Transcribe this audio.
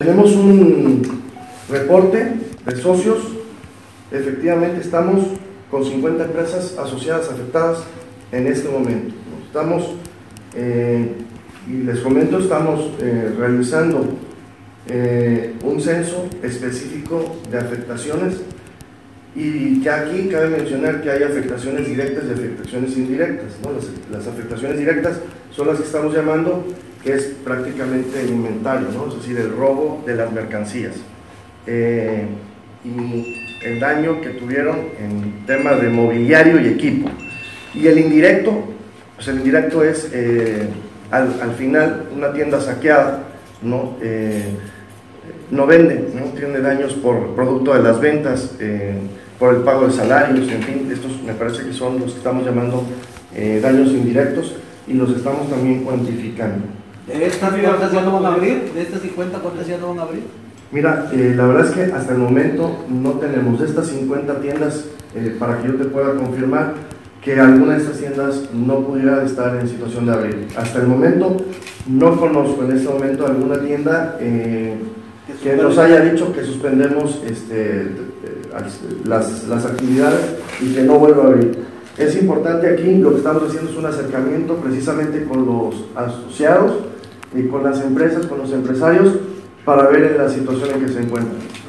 tenemos un reporte de socios. Efectivamente estamos con 50 empresas asociadas afectadas en este momento. Estamos, y les comento, estamos realizando un censo específico de afectaciones, y que aquí cabe mencionar que hay afectaciones directas y afectaciones indirectas, ¿no? Las afectaciones directas son las que estamos llamando, que es prácticamente el inventario, ¿no? Es decir, el robo de las mercancías, y el daño que tuvieron en temas de mobiliario y equipo. Y el indirecto, pues el indirecto es al final una tienda saqueada, ¿no? No vende, ¿no? Tiene daños por producto de las ventas, por el pago de salarios, en fin, estos me parece que son los que estamos llamando daños indirectos, y los estamos también cuantificando. ¿De estas cuántas ya no van a abrir? ¿De estas 50 cuántas ya no van a abrir? Mira, la verdad es que hasta el momento no tenemos de estas 50 tiendas, para que yo te pueda confirmar que alguna de estas tiendas no pudiera estar en situación de abrir. Hasta el momento no conozco en este momento alguna tienda que nos haya dicho que suspendemos las actividades y que no vuelva a abrir. Es importante aquí, lo que estamos haciendo es un acercamiento precisamente con los asociados y con las empresas, con los empresarios, para ver en la situación en que se encuentran.